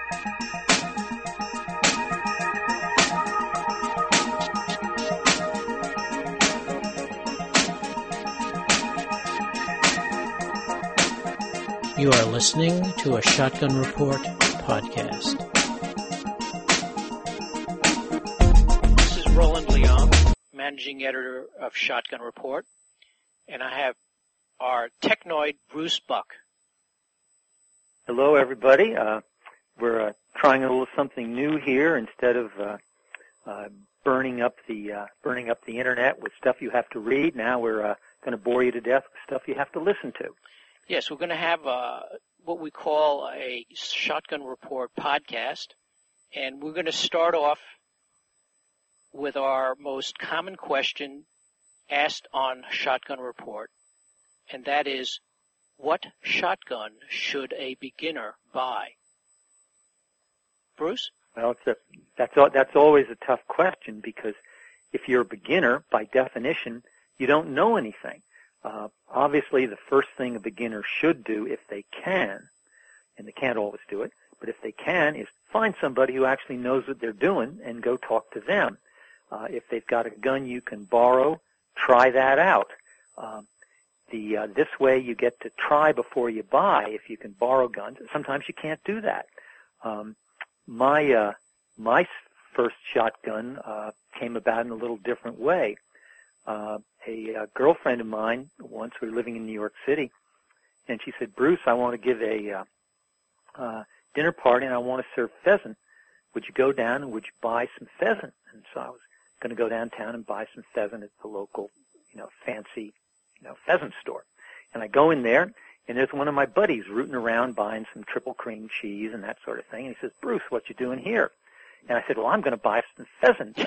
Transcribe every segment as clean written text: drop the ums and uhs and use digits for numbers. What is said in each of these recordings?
You are listening to a Shotgun Report podcast. This is Roland Leong, managing editor of Shotgun Report, and I have our technoid Bruce Buck. Hello, everybody. We're trying a little something new here. Instead of burning up the internet with stuff you have to read, now we're going to bore you to death with stuff you have to listen to. Yes, we're going to have what we call a Shotgun Report podcast, and we're going to start off with our most common question asked on Shotgun Report, and that is, what shotgun should a beginner buy? Bruce? Well, that's always a tough question, because if you're a beginner, by definition, you don't know anything. Obviously, the first thing a beginner should do, if they can, and they can't always do it, but if they can, is find somebody who actually knows what they're doing and go talk to them. If they've got a gun you can borrow, try that out. This way you get to try before you buy if you can borrow guns. Sometimes you can't do that. My first shotgun came about in a little different way. A girlfriend of mine, once we were living in New York City, and she said, Bruce, I want to give a dinner party and I want to serve pheasant. Would you go down and would you buy some pheasant? And so I was going to go downtown and buy some pheasant at the local, fancy, pheasant store. And I go in there, and there's one of my buddies rooting around buying some triple cream cheese and that sort of thing. And he says, Bruce, what you doing here? And I said, well, I'm going to buy some pheasant.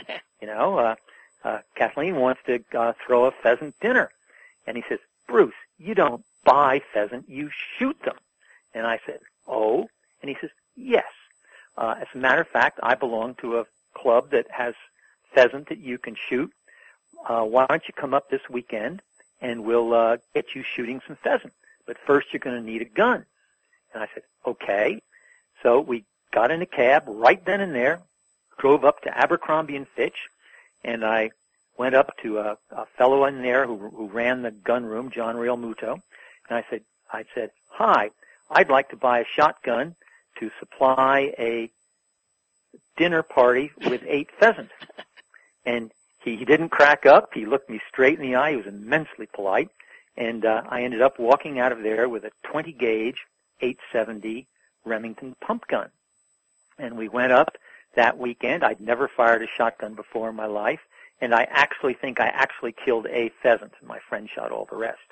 Kathleen wants to throw a pheasant dinner. And he says, Bruce, you don't buy pheasant, you shoot them. And I said, oh? And he says, yes. As a matter of fact, I belong to a club that has pheasant that you can shoot. Why don't you come up this weekend and we'll get you shooting some pheasant. But first you're going to need a gun. And I said, okay. So we got in a cab right then and there, drove up to Abercrombie and Fitch, and I went up to a fellow in there who ran the gun room, John Real Muto, and I said, hi, I'd like to buy a shotgun to supply a dinner party with 8 pheasants. And he didn't crack up. He looked me straight in the eye. He was immensely polite. And I ended up walking out of there with a 20-gauge 870 Remington pump gun. And we went up that weekend. I'd never fired a shotgun before in my life, and I actually think I actually killed a pheasant, and my friend shot all the rest.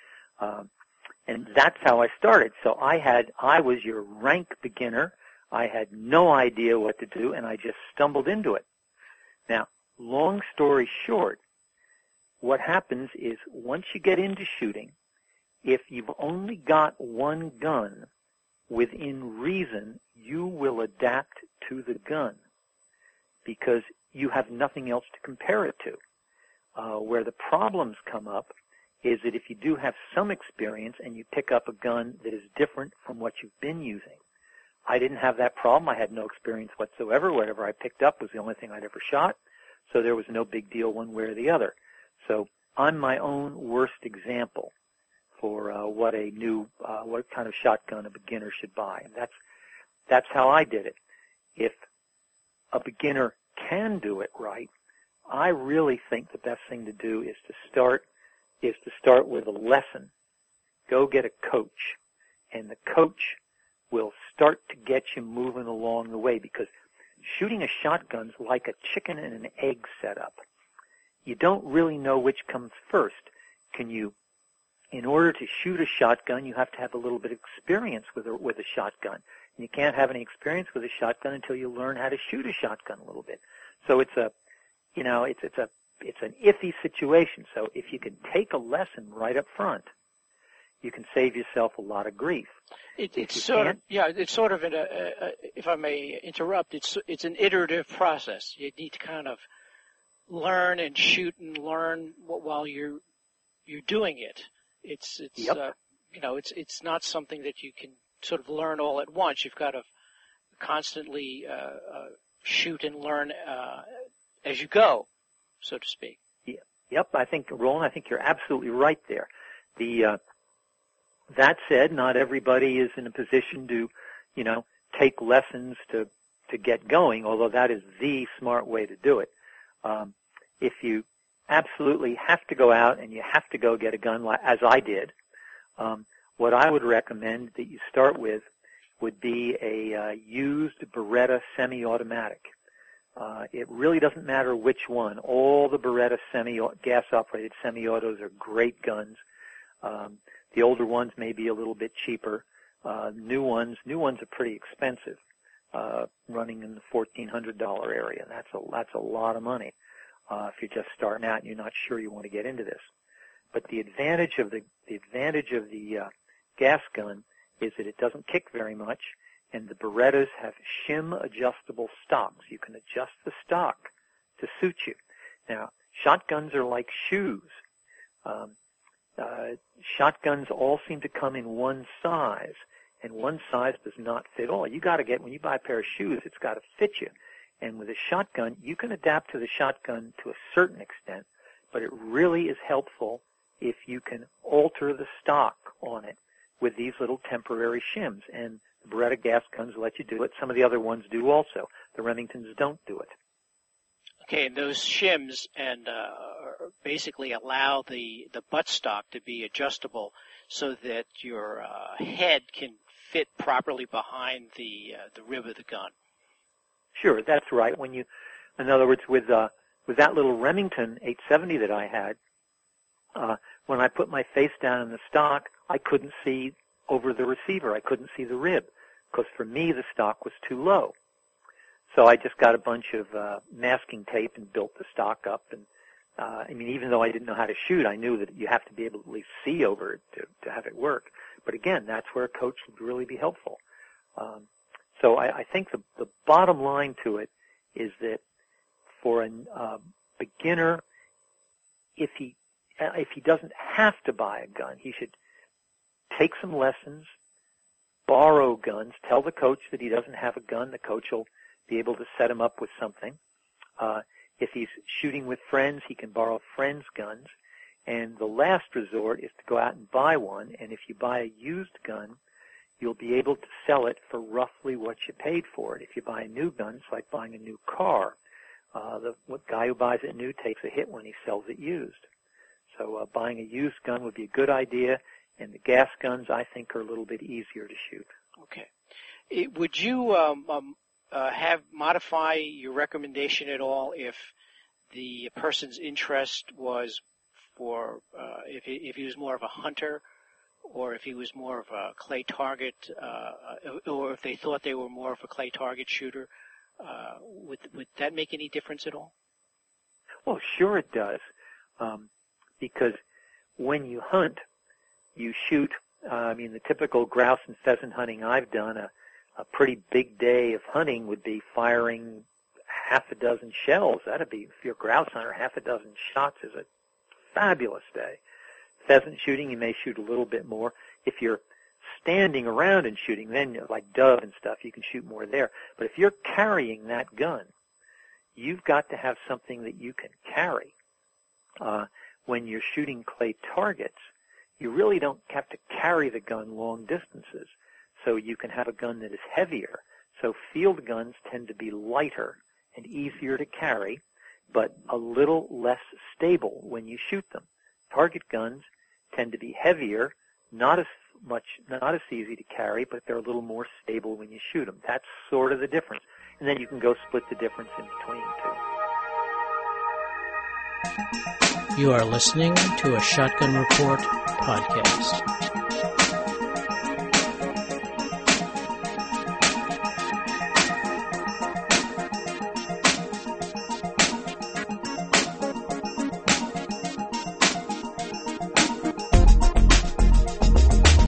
And that's how I started. So I was your rank beginner. I had no idea what to do, and I just stumbled into it. Now, long story short, what happens is once you get into shooting, if you've only got one gun, within reason, you will adapt to the gun because you have nothing else to compare it to. Where the problems come up is that if you do have some experience and you pick up a gun that is different from what you've been using. I didn't have that problem. I had no experience whatsoever. Whatever I picked up was the only thing I'd ever shot, so there was no big deal one way or the other. So I'm my own worst example for what kind of shotgun a beginner should buy. And that's how I did it. If a beginner can do it right, I really think the best thing to do is to start with a lesson. Go get a coach, and the coach will start to get you moving along the way, because shooting a shotgun's like a chicken and an egg setup. You don't really know which comes first. In order to shoot a shotgun, you have to have a little bit of experience with a shotgun. And you can't have any experience with a shotgun until you learn how to shoot a shotgun a little bit. So it's an iffy situation. So if you can take a lesson right up front, you can save yourself a lot of grief. It's sort of if I may interrupt, it's an iterative process. You need to kind of learn and shoot and learn while you're doing it. It's not something that you can sort of learn all at once. You've got to constantly shoot and learn as you go, so to speak. Yep, Roland, you're absolutely right there. That said, not everybody is in a position to, take lessons to get going, although that is the smart way to do it. If you absolutely have to go out and you have to go get a gun, as I did, what I would recommend that you start with would be a used Beretta semi-automatic. It really doesn't matter which one. All the Beretta gas-operated semi-autos are great guns. The older ones may be a little bit cheaper. New ones are pretty expensive, running in the $1,400 area. That's a lot of money if you're just starting out and you're not sure you want to get into this. But the advantage of the gas gun is that it doesn't kick very much, and the Berettas have shim adjustable stocks. You can adjust the stock to suit you. Now, shotguns are like shoes. Shotguns all seem to come in one size, and one size does not fit all. When you buy a pair of shoes, it's got to fit you. And with a shotgun, you can adapt to the shotgun to a certain extent, but it really is helpful if you can alter the stock on it with these little temporary shims. And the Beretta gas guns let you do it. Some of the other ones do also. The Remingtons don't do it. Okay, and those shims basically allow the buttstock to be adjustable so that your head can fit properly behind the rib of the gun. Sure, that's right. In other words, with that little Remington 870 that I had, when I put my face down in the stock, I couldn't see over the receiver. I couldn't see the rib because for me the stock was too low. So I just got a bunch of masking tape and built the stock up. And even though I didn't know how to shoot, I knew that you have to be able to at least see over it to have it work. But again, that's where a coach would really be helpful. So I think the bottom line to it is that for a beginner, if he doesn't have to buy a gun, he should take some lessons, borrow guns, tell the coach that he doesn't have a gun. The coach will be able to set him up with something. If he's shooting with friends, he can borrow friends' guns. And the last resort is to go out and buy one. And if you buy a used gun, you'll be able to sell it for roughly what you paid for it. If you buy a new gun, it's like buying a new car. The guy who buys it new takes a hit when he sells it used. So buying a used gun would be a good idea, and the gas guns, I think, are a little bit easier to shoot. Okay. Would you modify your recommendation at all if the person's interest was for if he was more of a hunter, or if he was more of a clay target, or if they thought they were more of a clay target shooter? Would that make any difference at all? Well, sure it does. Because when you hunt, you shoot, the typical grouse and pheasant hunting I've done, a pretty big day of hunting would be firing half a dozen shells. That'd be, if you're a grouse hunter, half a dozen shots is a fabulous day. Pheasant shooting, you may shoot a little bit more. If you're standing around and shooting, then like dove and stuff, you can shoot more there. But if you're carrying that gun, you've got to have something that you can carry. When you're shooting clay targets, you really don't have to carry the gun long distances. So you can have a gun that is heavier. So field guns tend to be lighter and easier to carry, but a little less stable when you shoot them. Target guns tend to be heavier, not as easy to carry, but they're a little more stable when you shoot them. That's sort of the difference. And then you can go split the difference in between the two. You are listening to a Shotgun Report podcast.